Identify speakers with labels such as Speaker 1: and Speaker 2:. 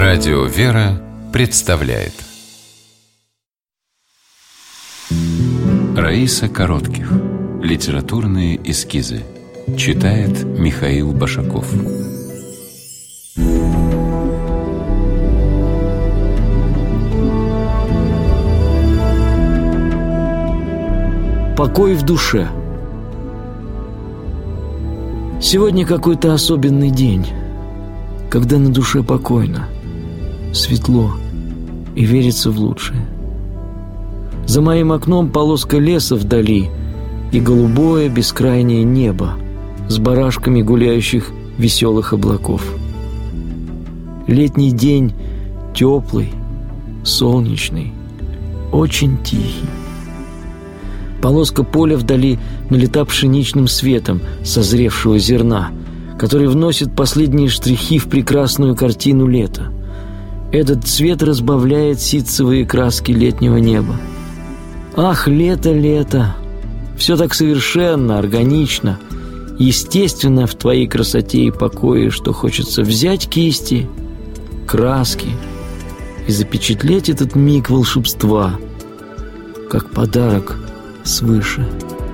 Speaker 1: Радио «Вера» представляет Раиса Коротких. Литературные эскизы. Читает Михаил Башаков.
Speaker 2: Покой в душе. Сегодня какой-то особенный день, когда на душе покойно, светло и верится в лучшее. За моим окном полоска леса вдали и голубое бескрайнее небо с барашками гуляющих веселых облаков. Летний день теплый, солнечный, очень тихий. Полоска поля вдали налита пшеничным светом созревшего зерна, который вносит последние штрихи в прекрасную картину лета. Этот цвет разбавляет ситцевые краски летнего неба. Ах, лето, лето! Все так совершенно, органично, естественно в твоей красоте и покое, что хочется взять кисти, краски и запечатлеть этот миг волшебства, как подарок свыше.